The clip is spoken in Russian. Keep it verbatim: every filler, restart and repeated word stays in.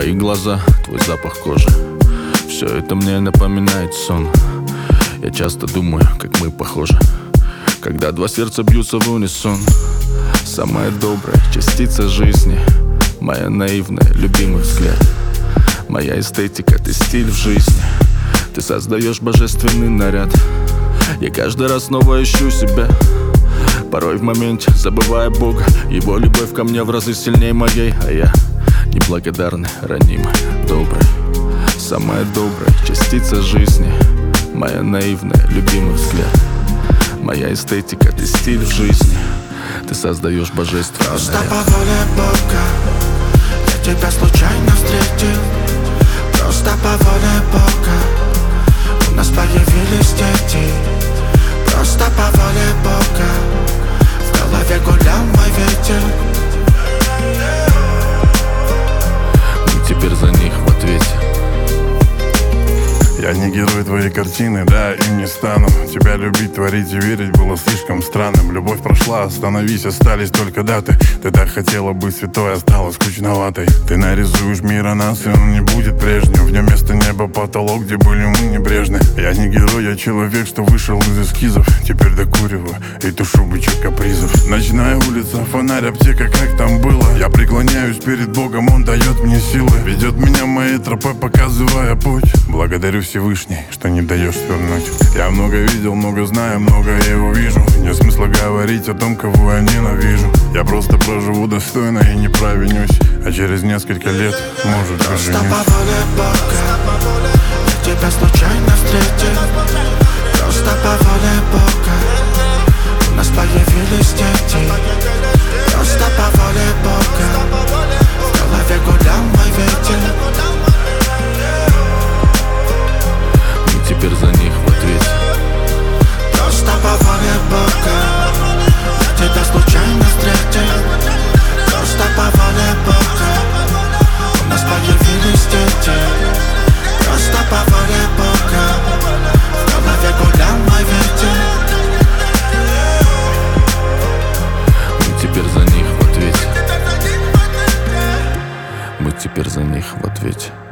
Твои глаза, твой запах кожи, все это мне напоминает сон. Я часто думаю, как мы похожи, когда два сердца бьются в унисон. Самая добрая частица жизни, моя наивная, любимый взгляд. Моя эстетика, ты стиль в жизни, ты создаешь божественный наряд. Я каждый раз снова ищу себя, порой в моменте забывая Бога. Его любовь ко мне в разы сильнее моей, а я неблагодарный, ранимый, добрый. Самая добрая частица жизни, моя наивная, любимый взгляд. Моя эстетика, ты стиль в жизни, ты создаешь божественный наряд. Просто по воле Бога я тебя случайно встретил. Просто по воле Бога у нас появились дети. Просто по воле Бога в голове гулял мой ветер. Мы теперь за них в ответе. Я не герой твоей картины, да, и не стану. Тебя любить, творить и верить было слишком странным. Любовь прошла, остановись, остались только даты. Ты так хотела быть святой, а стала скучноватой. Ты нарисуешь мир о нас, и он не будет прежним. В нем место неба, потолок, где были мы небрежны. Я не герой, я человек, что вышел из эскизов. Теперь докуриваю и тушу бычок капризов. Ночная улица, фонарь, аптека, как там было. Я преклоняюсь перед Богом, Он дает мне силы. Ведет меня моей тропой, показывая путь. Благодарю Всевышний, что не даешь свернуть. Я много видел, много знаю, много я увижу. Нет смысла говорить о том, кого я ненавижу. Я просто проживу достойно и не провинюсь, а через несколько лет, может, поженюсь. Просто по воле Бога я тебя случайно встретил. Просто по воле Бога у нас появились дети. Просто по воле Бога в голове гулял мой ветер. Теперь за них в ответе. Просто по воле Бога я тебя случайно встретил. Просто по воле Бога у нас появились дети. Просто по воле Бога в голове гулял мой ветер. Мы теперь за них в ответе. Мы теперь за них в ответе.